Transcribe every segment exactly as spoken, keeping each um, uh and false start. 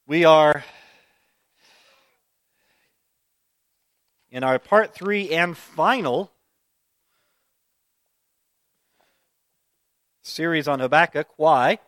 We are in our part three and final series on Habakkuk. Why?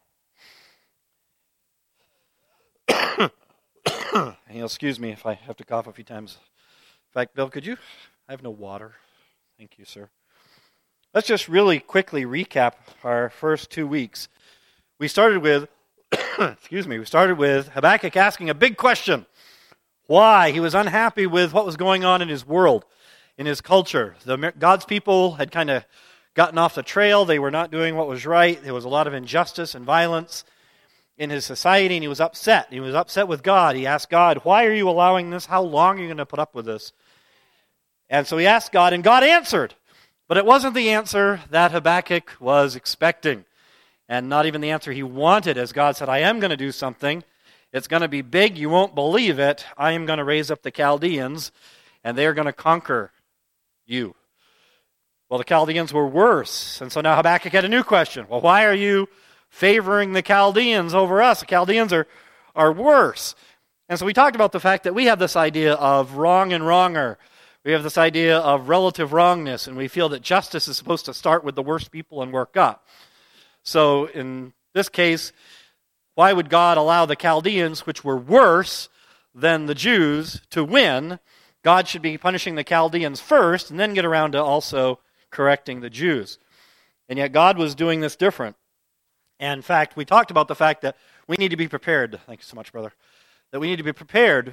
You'll excuse me if I have to cough a few times. In fact, Bill, could you? I have no water. Thank you, sir. Let's just really quickly recap our first two weeks. We started with, excuse me, we started with Habakkuk asking a big question. Why? He was unhappy with what was going on in his world, in his culture. The, God's people had kind of gotten off the trail. They were not doing what was right. There was a lot of injustice and violence in his society, and he was upset. He was upset with God. He asked God, why are you allowing this? How long are you going to put up with this? And so he asked God, and God answered. But it wasn't the answer that Habakkuk was expecting, and not even the answer he wanted, as God said, I am going to do something. It's going to be big. You won't believe it. I am going to raise up the Chaldeans, and they're going to conquer you. Well, the Chaldeans were worse, and so now Habakkuk had a new question. Well, why are you favoring the Chaldeans over us? The Chaldeans are, are worse. And so we talked about the fact that we have this idea of wrong and wronger. We have this idea of relative wrongness, and we feel that justice is supposed to start with the worst people and work up. So in this case, why would God allow the Chaldeans, which were worse than the Jews, to win? God should be punishing the Chaldeans first and then get around to also correcting the Jews. And yet God was doing this different. And in fact, we talked about the fact that we need to be prepared. Thank you so much, brother. That we need to be prepared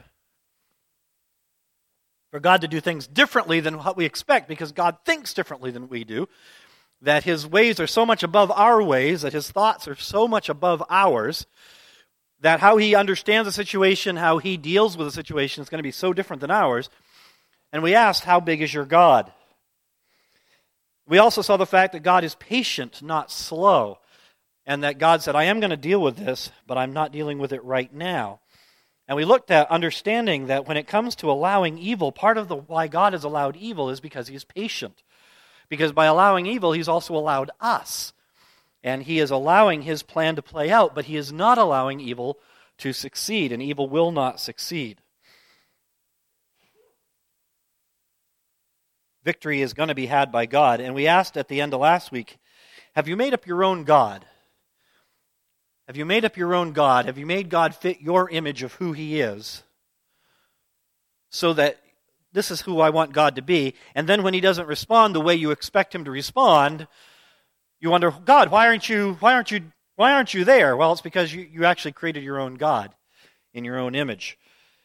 for God to do things differently than what we expect, because God thinks differently than we do. That His ways are so much above our ways, that His thoughts are so much above ours, that how He understands a situation, how He deals with a situation is going to be so different than ours. And we asked, how big is your God? We also saw the fact that God is patient, not slow. And that God said, I am going to deal with this, but I'm not dealing with it right now. And we looked at understanding that when it comes to allowing evil, part of the why God has allowed evil is because He is patient. Because by allowing evil, He's also allowed us. And He is allowing His plan to play out, but He is not allowing evil to succeed, and evil will not succeed. Victory is going to be had by God. And we asked at the end of last week, have you made up your own God? Have you made up your own God? Have you made God fit your image of who He is? So that this is who I want God to be. And then when He doesn't respond the way you expect Him to respond, you wonder, God, why aren't you, why aren't you, why aren't you there? Well, it's because you, you actually created your own God in your own image.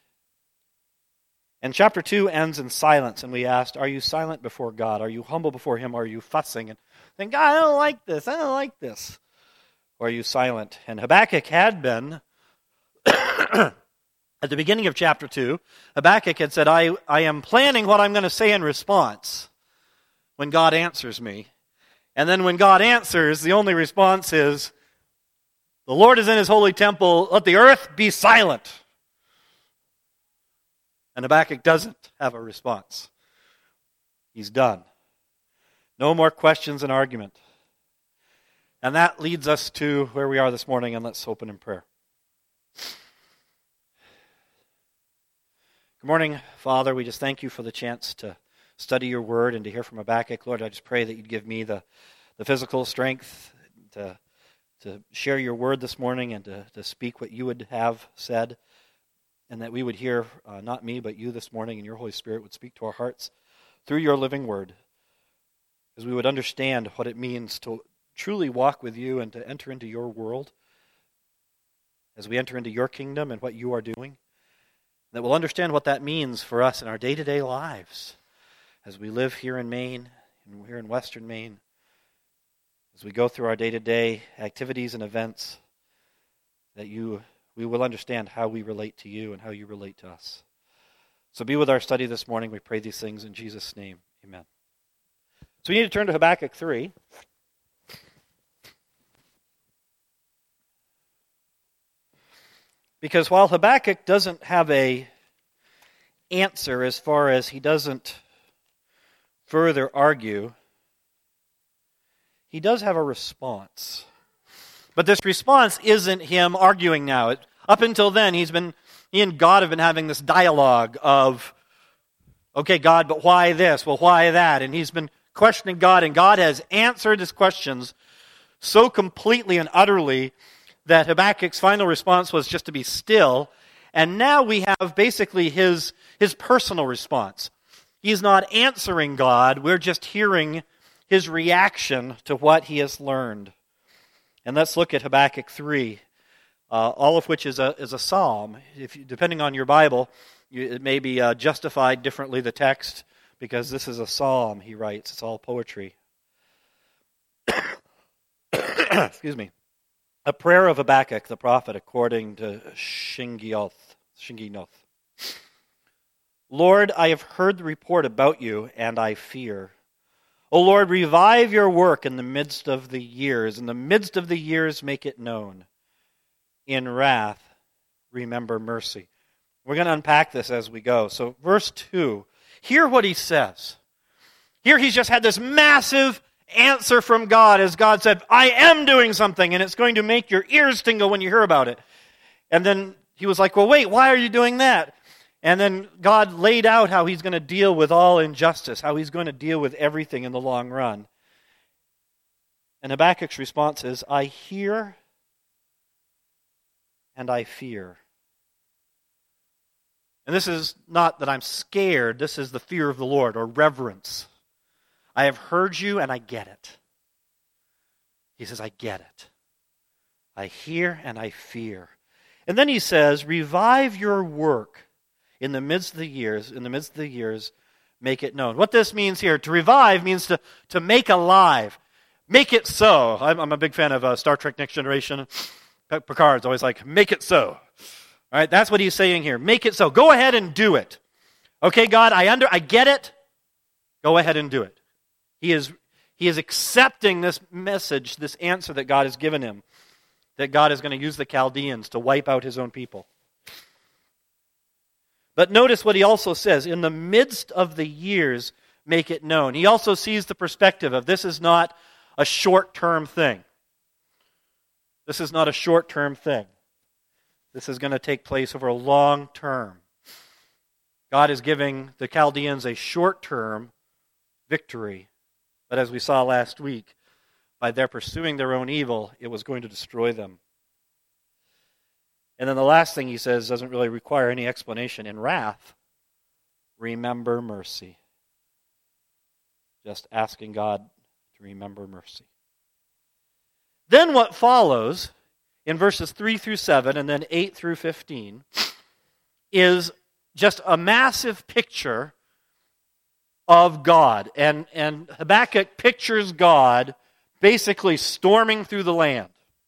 And chapter two ends in silence, and we asked, are you silent before God? Are you humble before Him? Are you fussing and saying, God, I don't like this, I don't like this? Or are you silent? And Habakkuk had been, at the beginning of chapter two, Habakkuk had said, I, I am planning what I'm going to say in response when God answers me. And then when God answers, the only response is, the Lord is in His holy temple, let the earth be silent. And Habakkuk doesn't have a response. He's done. No more questions and argument. And that leads us to where we are this morning, and let's open in prayer. Good morning, Father. We just thank You for the chance to study Your word and to hear from Habakkuk. Lord, I just pray that You'd give me the, the physical strength to, to share Your word this morning and to, to speak what You would have said, and that we would hear, uh, not me, but You this morning, and Your Holy Spirit would speak to our hearts through Your living word, as we would understand what it means to truly walk with You and to enter into Your world, as we enter into Your kingdom and what You are doing, that we'll understand what that means for us in our day-to-day lives, as we live here in Maine, and here in Western Maine, as we go through our day-to-day activities and events, that You, we will understand how we relate to You and how You relate to us. So be with our study this morning. We pray these things in Jesus' name. Amen. So we need to turn to Habakkuk three. Because while Habakkuk doesn't have a answer as far as he doesn't further argue, he does have a response. But this response isn't him arguing now. Up until then, he's been, he and God have been having this dialogue of, okay, God, but why this? Well, why that? And he's been questioning God, and God has answered his questions so completely and utterly that Habakkuk's final response was just to be still. And now we have basically his, his personal response. He's not answering God, we're just hearing his reaction to what he has learned. And let's look at Habakkuk three, uh, all of which is a is a psalm. If you, depending on your Bible, you, it may be uh, justified differently, the text, because this is a psalm, he writes. It's all poetry. Excuse me. A prayer of Habakkuk the prophet according to Shingioth. Shinginoth. Lord, I have heard the report about you, and I fear. O Lord, revive your work in the midst of the years. In the midst of the years, make it known. In wrath, remember mercy. We're going to unpack this as we go. So verse two, hear what he says. Here he's just had this massive answer from God as God said, I am doing something, and it's going to make your ears tingle when you hear about it. And then he was like, well, wait, why are you doing that? And then God laid out how he's going to deal with all injustice, how he's going to deal with everything in the long run. And Habakkuk's response is, I hear and I fear. And this is not that I'm scared, this is the fear of the Lord, or reverence. I have heard you and I get it. He says, I get it. I hear and I fear. And then he says, revive your work in the midst of the years, in the midst of the years, make it known. What this means here, to revive means to, to make alive. Make it so. I'm, I'm a big fan of uh, Star Trek Next Generation. Picard's always like, make it so. All right, that's what he's saying here. Make it so. Go ahead and do it. Okay, God, I under, I get it. Go ahead and do it. He is, he is accepting this message, this answer that God has given him, that God is going to use the Chaldeans to wipe out his own people. But notice what he also says, in the midst of the years, make it known. He also sees the perspective of this is not a short-term thing. This is not a short-term thing. This is going to take place over a long term. God is giving the Chaldeans a short-term victory. But as we saw last week, by their pursuing their own evil, it was going to destroy them. And then the last thing he says doesn't really require any explanation. In wrath, remember mercy. Just asking God to remember mercy. Then what follows in verses three through seven and then eight through fifteen is just a massive picture of God. And, and Habakkuk pictures God basically storming through the land.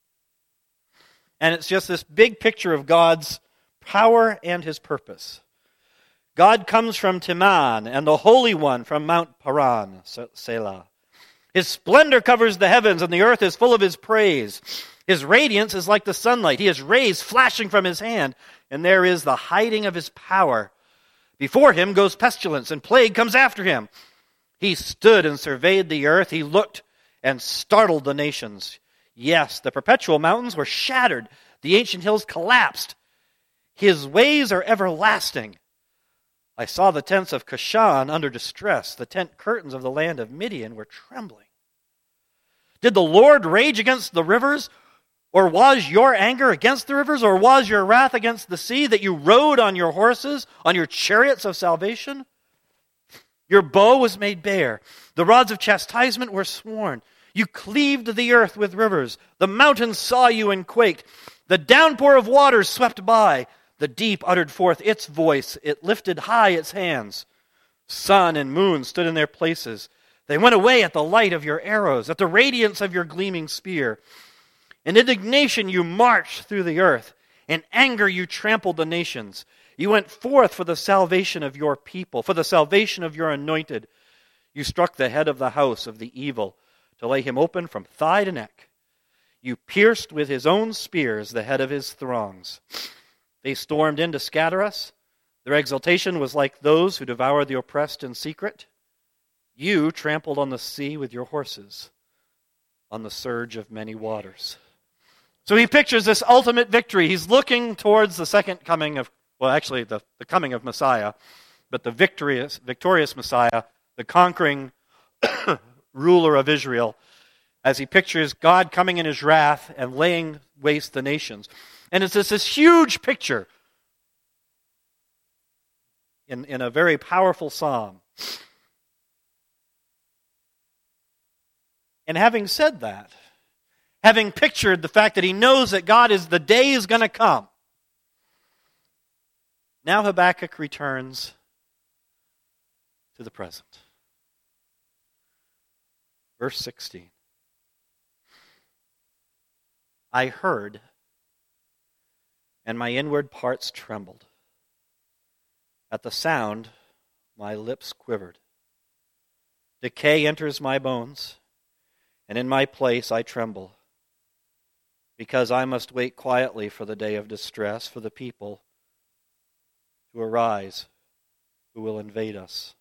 And it's just this big picture of God's power and his purpose. God comes from Teman, and the Holy One from Mount Paran, Selah. His splendor covers the heavens, and the earth is full of his praise. His radiance is like the sunlight. He has rays flashing from his hand, and there is the hiding of his power. Before him goes pestilence, and plague comes after him. He stood and surveyed the earth. He looked and startled the nations. Yes, the perpetual mountains were shattered. The ancient hills collapsed. His ways are everlasting. I saw the tents of Cushan under distress. The tent curtains of the land of Midian were trembling. Did the Lord rage against the rivers? Or was your anger against the rivers? Or was your wrath against the sea, that you rode on your horses, on your chariots of salvation? Your bow was made bare. The rods of chastisement were sworn. You cleaved the earth with rivers. The mountains saw you and quaked. The downpour of waters swept by. The deep uttered forth its voice. It lifted high its hands. Sun and moon stood in their places. They went away at the light of your arrows, at the radiance of your gleaming spear. In indignation you marched through the earth. In anger you trampled the nations. You went forth for the salvation of your people, for the salvation of your anointed. You struck the head of the house of the evil, to lay him open from thigh to neck. You pierced with his own spears the head of his throngs. They stormed in to scatter us. Their exultation was like those who devour the oppressed in secret. You trampled on the sea with your horses, on the surge of many waters. So he pictures this ultimate victory. He's looking towards the second coming of, well, actually the, the coming of Messiah, but the victorious, victorious Messiah, the conquering ruler of Israel, as he pictures God coming in his wrath and laying waste the nations. And it's this, this huge picture in, in a very powerful psalm. And having said that, having pictured the fact that he knows that God is, the day is going to come, now Habakkuk returns to the present. Verse sixteen. I heard, and my inward parts trembled. At the sound, my lips quivered. Decay enters my bones, and in my place I tremble, because I must wait quietly for the day of distress, for the people to arise who will invade us.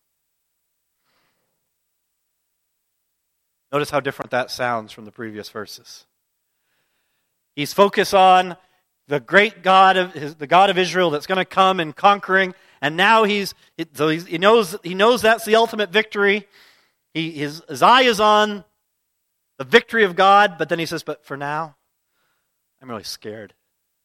Notice how different that sounds from the previous verses. He's focused on the great God of his, the God of Israel that's going to come and conquering, and now he's so he's, he knows he knows that's the ultimate victory. He his, his eye is on the victory of God, but then he says, "But for now, I'm really scared.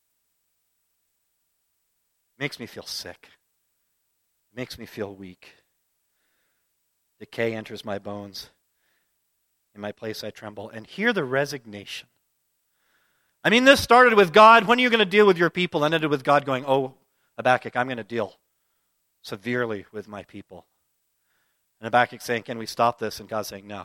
It makes me feel sick. It makes me feel weak. Decay enters my bones. In my place I tremble." And hear the resignation. I mean, this started with God, when are you going to deal with your people? And ended with God going, oh, Habakkuk, I'm going to deal severely with my people. And Habakkuk saying, can we stop this? And God saying, no.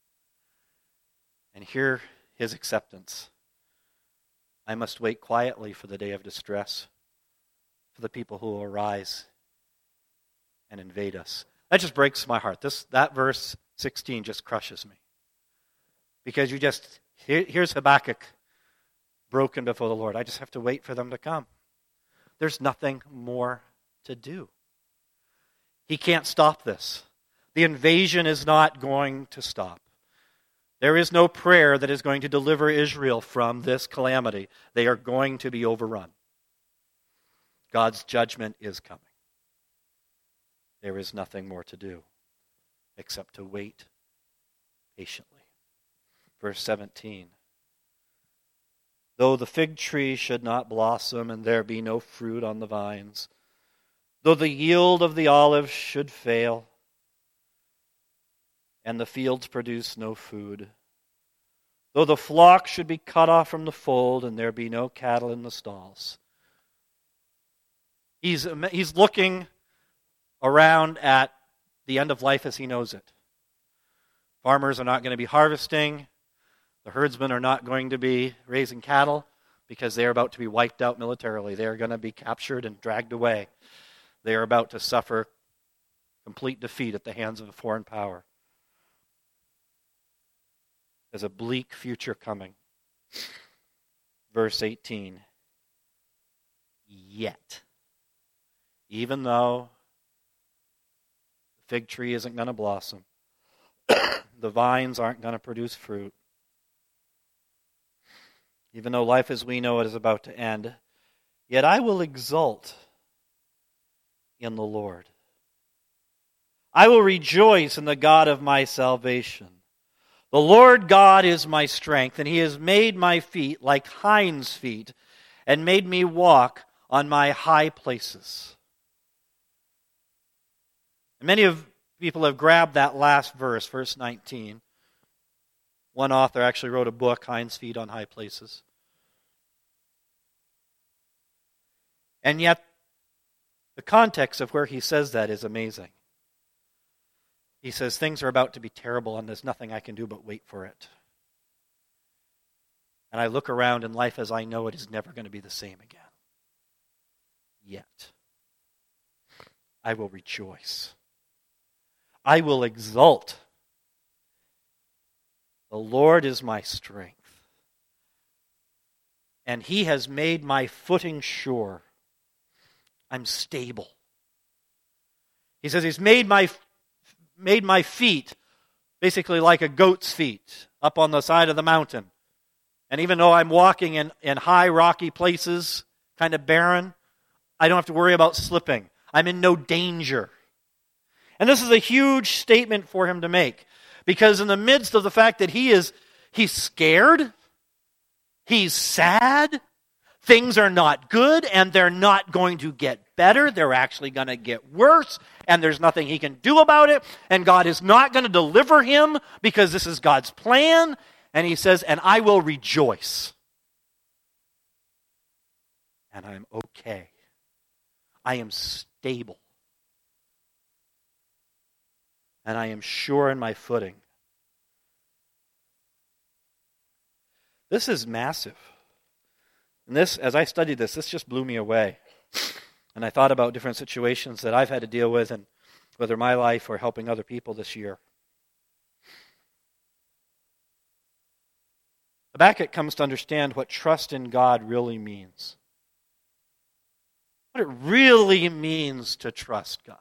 And hear his acceptance. I must wait quietly for the day of distress, for the people who will arise and invade us. That just breaks my heart. This that verse sixteen just crushes me. Because you just, here, here's Habakkuk broken before the Lord. I just have to wait for them to come. There's nothing more to do. He can't stop this. The invasion is not going to stop. There is no prayer that is going to deliver Israel from this calamity. They are going to be overrun. God's judgment is coming. There is nothing more to do except to wait patiently. Verse seventeen. Though the fig tree should not blossom and there be no fruit on the vines, though the yield of the olive should fail, and the fields produce no food, though the flock should be cut off from the fold and there be no cattle in the stalls. He's, he's looking around at the end of life as he knows it. Farmers are not going to be harvesting. The herdsmen are not going to be raising cattle because they are about to be wiped out militarily. They are going to be captured and dragged away. They are about to suffer complete defeat at the hands of a foreign power. There's a bleak future coming. Verse eighteen. Yet, even though the fig tree isn't going to blossom, the vines aren't going to produce fruit, even though life as we know it is about to end, yet I will exult in the Lord. I will rejoice in the God of my salvation. The Lord God is my strength, and he has made my feet like hinds' feet, and made me walk on my high places. And many of people have grabbed that last verse, verse nineteen. One author actually wrote a book, Hinds' Feet on High Places. And yet, the context of where he says that is amazing. He says, things are about to be terrible and there's nothing I can do but wait for it. And I look around and life as I know it is never going to be the same again. Yet, I will rejoice. I will exult. The Lord is my strength, and he has made my footing sure. I'm stable. He says he's made my made my feet basically like a goat's feet up on the side of the mountain. And even though I'm walking in, in high rocky places, kind of barren, I don't have to worry about slipping. I'm in no danger. And this is a huge statement for him to make. Because in the midst of the fact that he is, he's scared, he's sad, things are not good, and they're not going to get better. They're actually going to get worse, and there's nothing he can do about it. And God is not going to deliver him because this is God's plan. And he says, and I will rejoice. And I'm okay. I am stable. And I am sure in my footing. This is massive. And this, as I studied this, this just blew me away. And I thought about different situations that I've had to deal with, and whether my life or helping other people this year. Habakkuk comes to understand what trust in God really means. What it really means to trust God.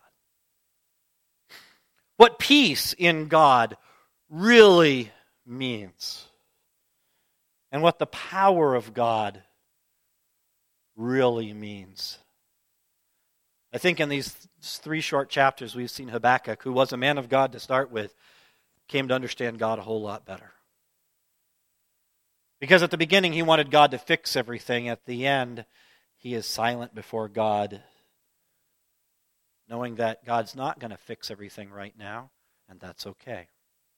What peace in God really means. And what the power of God really means. I think in these three short chapters we've seen Habakkuk, who was a man of God to start with, came to understand God a whole lot better. Because at the beginning he wanted God to fix everything. At the end, he is silent before God, knowing that God's not going to fix everything right now, and that's okay.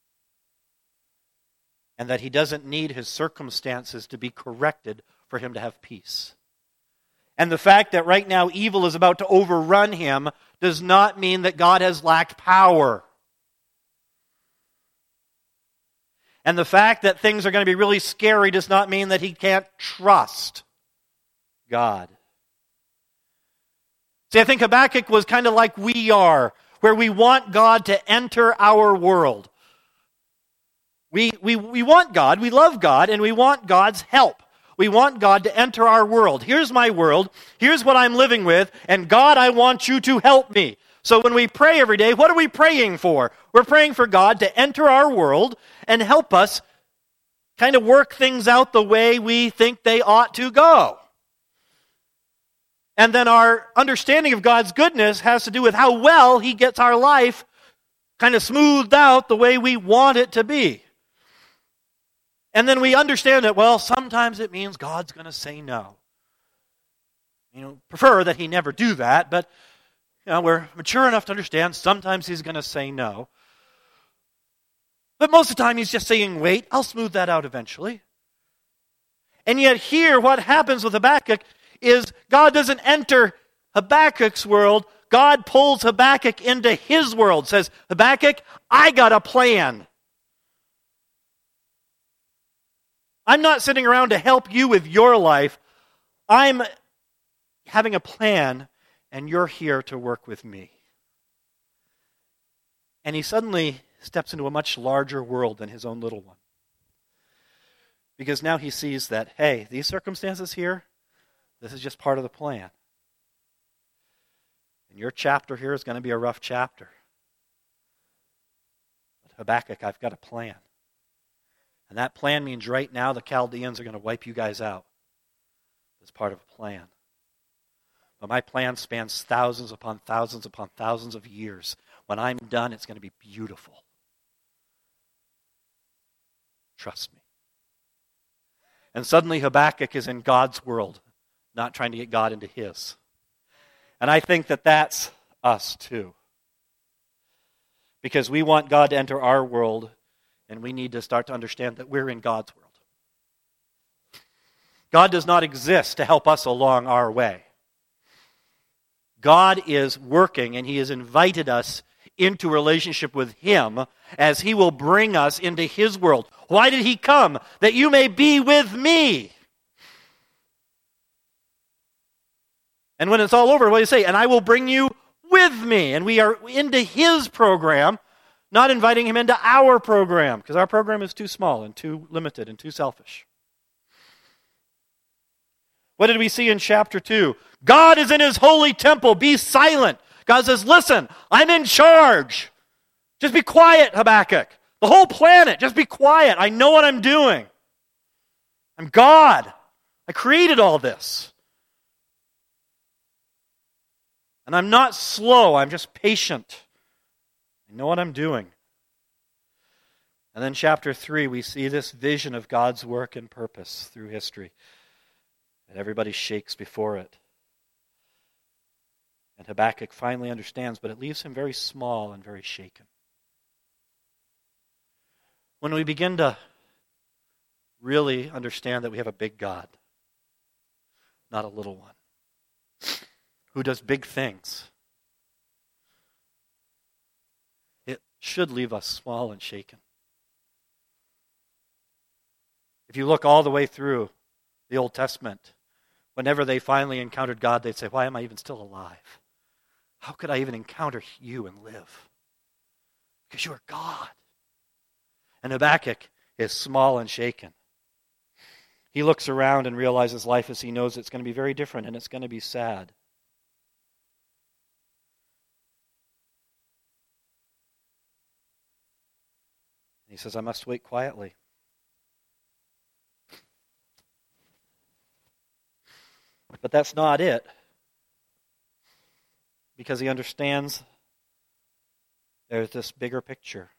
And that he doesn't need his circumstances to be corrected for him to have peace. And the fact that right now evil is about to overrun him does not mean that God has lacked power. And the fact that things are going to be really scary does not mean that he can't trust God. See, I think Habakkuk was kind of like we are, where we want God to enter our world. We, we, we want God, we love God, and we want God's help. We want God to enter our world. Here's my world, here's what I'm living with, and God, I want you to help me. So when we pray every day, what are we praying for? We're praying for God to enter our world and help us kind of work things out the way we think they ought to go. And then our understanding of God's goodness has to do with how well he gets our life kind of smoothed out the way we want it to be. And then we understand that, well, sometimes it means God's going to say no. You know, prefer that he never do that, but you know, we're mature enough to understand sometimes he's going to say no. But most of the time he's just saying, wait, I'll smooth that out eventually. And yet here, what happens with Habakkuk is God doesn't enter Habakkuk's world. God pulls Habakkuk into his world. Says, Habakkuk, I got a plan. I'm not sitting around to help you with your life. I'm having a plan, and you're here to work with me. And he suddenly steps into a much larger world than his own little one. Because now he sees that, hey, these circumstances here, this is just part of the plan. And your chapter here is going to be a rough chapter. But Habakkuk, I've got a plan. And that plan means right now the Chaldeans are going to wipe you guys out. It's part of a plan. But my plan spans thousands upon thousands upon thousands of years. When I'm done, it's going to be beautiful. Trust me. And suddenly Habakkuk is in God's world, not trying to get God into his. And I think that that's us too. Because we want God to enter our world, and we need to start to understand that we're in God's world. God does not exist to help us along our way. God is working, and he has invited us into relationship with him as he will bring us into his world. Why did he come? That you may be with me. And when it's all over, what do you say? And I will bring you with me. And we are into his program, not inviting him into our program, because our program is too small and too limited and too selfish. What did we see in chapter two? God is in his holy temple. Be silent. God says, listen, I'm in charge. Just be quiet, Habakkuk. The whole planet, just be quiet. I know what I'm doing. I'm God. I created all this. And I'm not slow, I'm just patient. I know what I'm doing. And then chapter three, we see this vision of God's work and purpose through history. And everybody shakes before it. And Habakkuk finally understands, but it leaves him very small and very shaken. When we begin to really understand that we have a big God, not a little one, who does big things, it should leave us small and shaken. If you look all the way through the Old Testament, whenever they finally encountered God, they'd say, why am I even still alive? How could I even encounter you and live? Because you are God. And Habakkuk is small and shaken. He looks around and realizes life as he knows it's going to be very different and it's going to be sad. He says, I must wait quietly. But that's not it. Because he understands there's this bigger picture.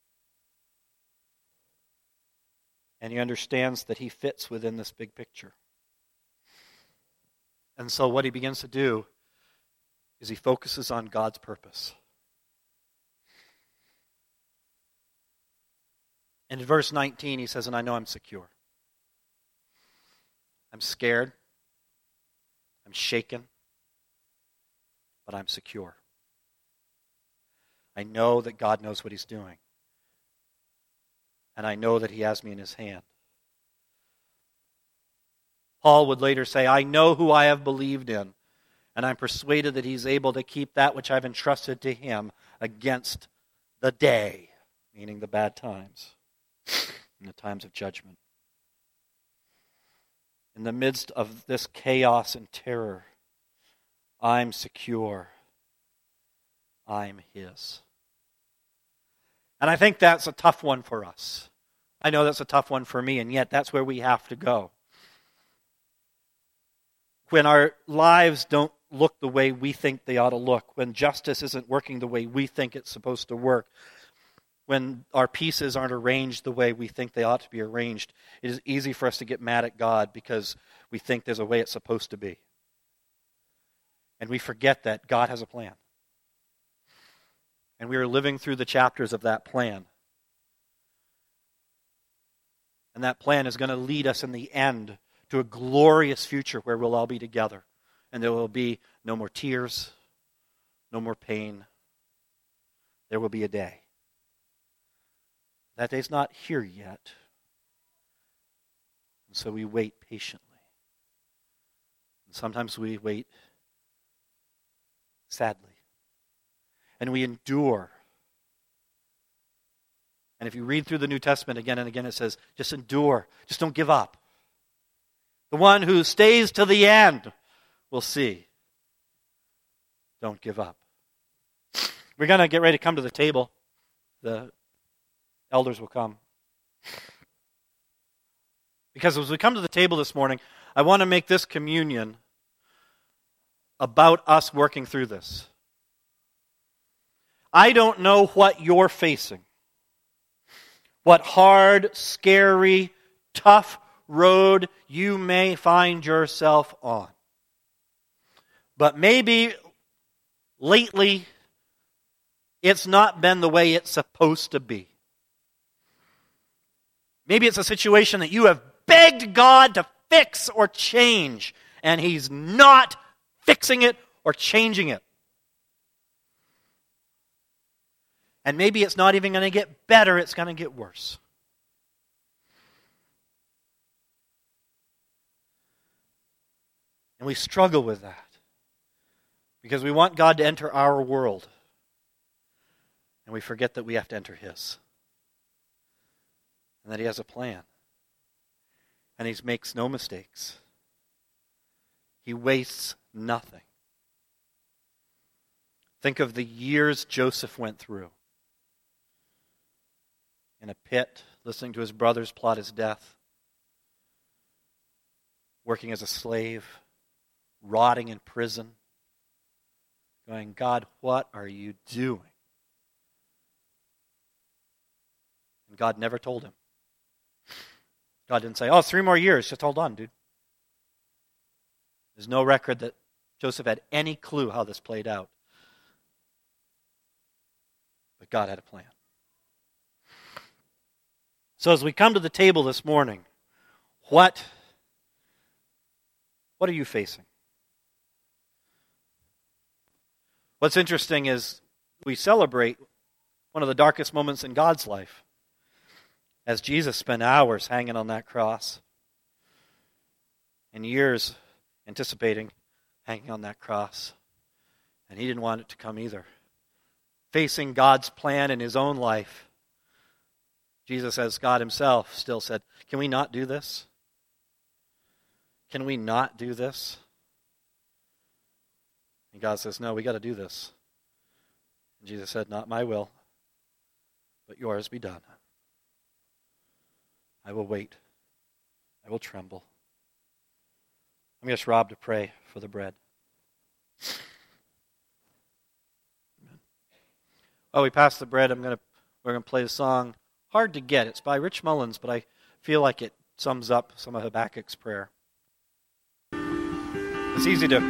And he understands that he fits within this big picture. And so what he begins to do is he focuses on God's purpose. And in verse nineteen, he says, and I know I'm secure. I'm scared. I'm shaken. But I'm secure. I know that God knows what he's doing. And I know that he has me in his hand. Paul would later say, I know who I have believed in, and I'm persuaded that he's able to keep that which I've entrusted to him against the day, meaning the bad times, and the times of judgment. In the midst of this chaos and terror, I'm secure. I'm his. And I think that's a tough one for us. I know that's a tough one for me, and yet that's where we have to go. When our lives don't look the way we think they ought to look, when justice isn't working the way we think it's supposed to work, when our pieces aren't arranged the way we think they ought to be arranged, it is easy for us to get mad at God because we think there's a way it's supposed to be. And we forget that God has a plan. And we are living through the chapters of that plan. And that plan is going to lead us in the end to a glorious future where we'll all be together. And there will be no more tears, no more pain. There will be a day. That day's not here yet. And so we wait patiently. And sometimes we wait sadly. And we endure. And if you read through the New Testament again and again, it says, just endure. Just don't give up. The one who stays to the end will see. Don't give up. We're going to get ready to come to the table. The elders will come. Because as we come to the table this morning, I want to make this communion about us working through this. I don't know what you're facing. What hard, scary, tough road you may find yourself on. But maybe lately it's not been the way it's supposed to be. Maybe it's a situation that you have begged God to fix or change, and He's not fixing it or changing it. And maybe it's not even going to get better, it's going to get worse. And we struggle with that because we want God to enter our world. And we forget that we have to enter His. And that He has a plan. And He makes no mistakes. He wastes nothing. Think of the years Joseph went through. In a pit, listening to his brothers plot his death. working as a slave, rotting in prison, going, God, what are you doing? And God never told him. God didn't say, oh, three more years, just hold on, dude. There's no record that Joseph had any clue how this played out. But God had a plan. So as we come to the table this morning, what, what are you facing? What's interesting is we celebrate one of the darkest moments in God's life, as Jesus spent hours hanging on that cross and years anticipating hanging on that cross. And he didn't want it to come either. Facing God's plan in his own life, Jesus, as God himself, still said, can we not do this? Can we not do this? And God says, no, we got to do this. And Jesus said, not my will, but yours be done. I will wait. I will tremble. I'm going to ask Rob to pray for the bread. Amen. Oh, we passed the bread. I'm going to we're going to play the song Hard to Get. It's by Rich Mullins, but I feel like it sums up some of Habakkuk's prayer. It's easy to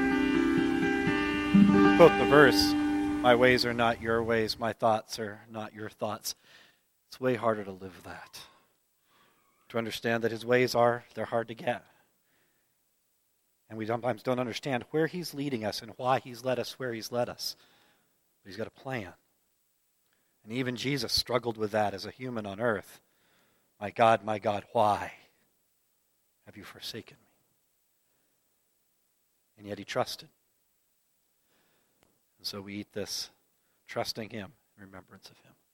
quote the verse, my ways are not your ways, my thoughts are not your thoughts. It's way harder to live that. To understand that his ways are, they're hard to get. And we sometimes don't understand where he's leading us and why he's led us where he's led us. But he's got a plan. And even Jesus struggled with that as a human on earth. My God, my God, why have you forsaken me? And yet he trusted. And so we eat this, trusting him, in remembrance of him.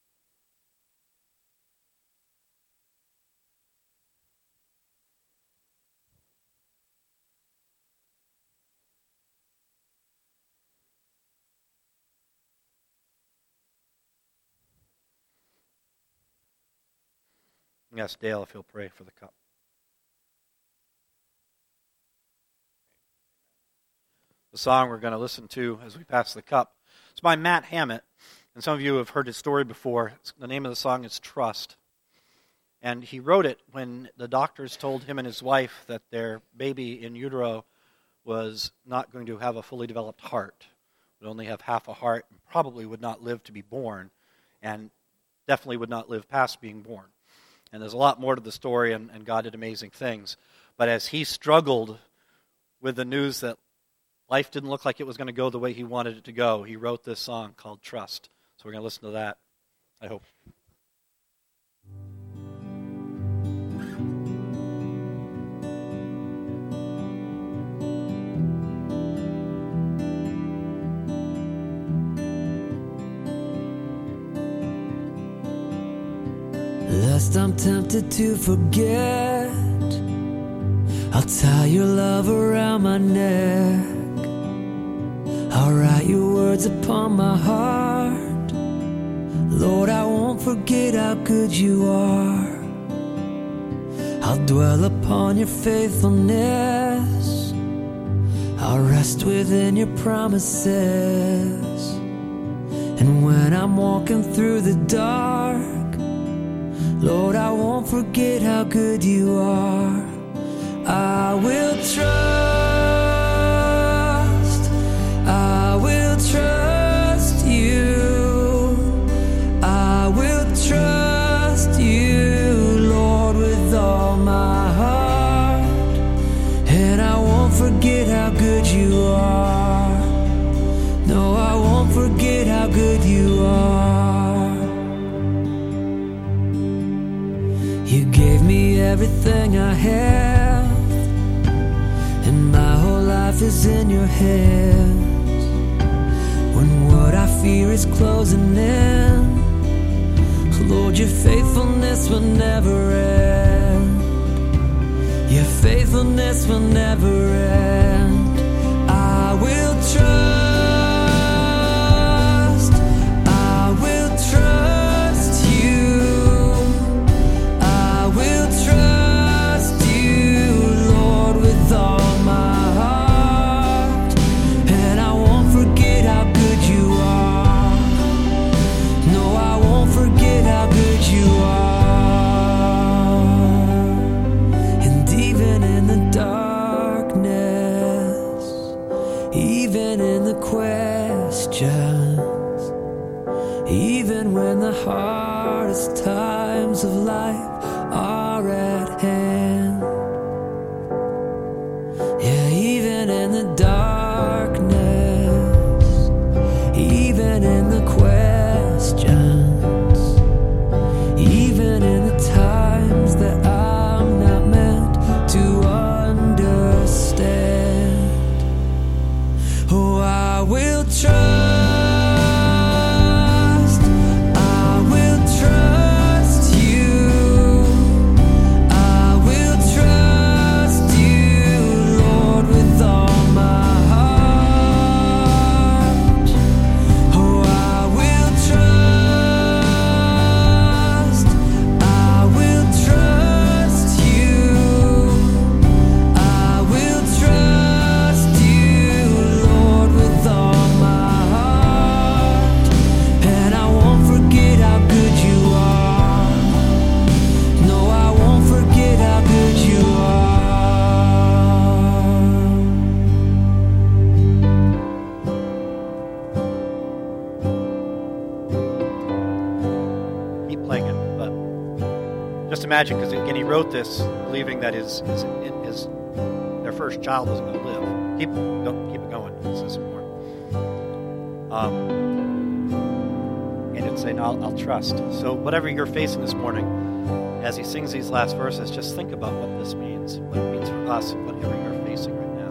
Ask Dale if he'll pray for the cup. The song we're going to listen to as we pass the cup, it's by Matt Hammett, and some of you have heard his story before. It's, the name of the song is Trust. And he wrote it when the doctors told him and his wife that their baby in utero was not going to have a fully developed heart, would only have half a heart, and probably would not live to be born, and definitely would not live past being born. And there's a lot more to the story, and, and God did amazing things. But as he struggled with the news that life didn't look like it was going to go the way he wanted it to go, he wrote this song called Trust. So we're going to listen to that, I hope. Lest I'm tempted to forget, I'll tie your love around my neck. I'll write your words upon my heart. Lord, I won't forget how good you are. I'll dwell upon your faithfulness. I'll rest within your promises. And when I'm walking through the dark, Lord, I won't forget how good you are. I will trust, I will trust you, I will trust you, Lord, with all my heart. And I won't forget how good you are. No, I won't forget how good you are. You gave me everything I have, and my whole life is in your hands. When what I fear is closing in, Lord, your faithfulness will never end. Your faithfulness will never end. I will trust, I will trust. Trust you, Lord, with all even in the questions, even when the hardest times of life are at hand. Yeah, even in the darkness, even in the questions, even in the times that I'm not meant to understand. Oh, I will trust. Imagine, because again, he wrote this believing that his his, his their first child was going to live. Keep go, keep it going. This is more. Um, and it's saying, I'll, I'll trust. So whatever you're facing this morning, as he sings these last verses, just think about what this means, what it means for us, whatever you're facing right now.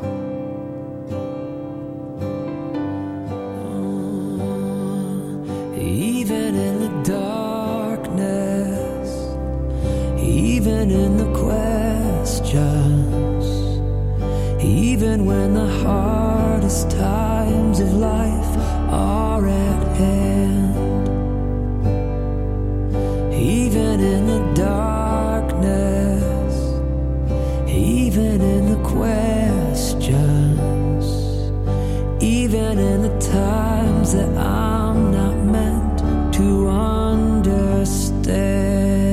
Even in the darkness, even in the questions, even when the hardest times of life are at hand, even in the darkness, even in the questions, even in the times that I'm not meant to understand.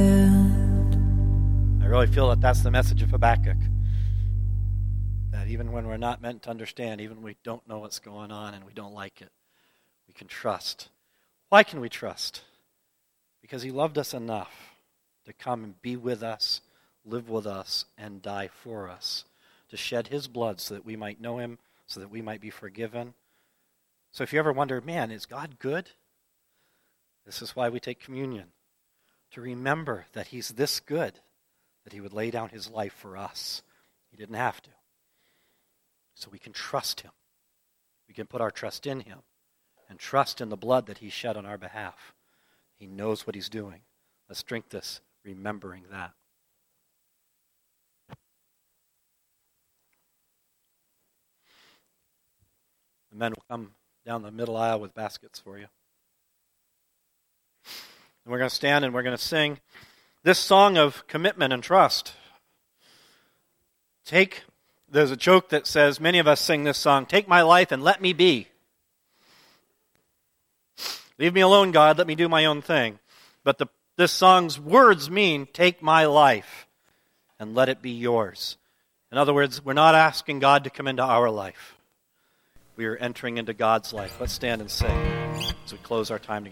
I really feel that that's the message of Habakkuk. That even when we're not meant to understand, even when we don't know what's going on and we don't like it, we can trust. Why can we trust? Because he loved us enough to come and be with us, live with us, and die for us, to shed his blood so that we might know him, so that we might be forgiven. So if you ever wonder, man, is God good? This is why we take communion, to remember that he's this good, that he would lay down his life for us. He didn't have to. So we can trust him. We can put our trust in him and trust in the blood that he shed on our behalf. He knows what he's doing. Let's drink this, remembering that. The men will come down the middle aisle with baskets for you. And we're going to stand and we're going to sing this song of commitment and trust. Take, there's a joke that says, many of us sing this song, take my life and let me be. Leave me alone, God, let me do my own thing. But the, this song's words mean, take my life and let it be yours. In other words, we're not asking God to come into our life. We are entering into God's life. Let's stand and sing as we close our time together.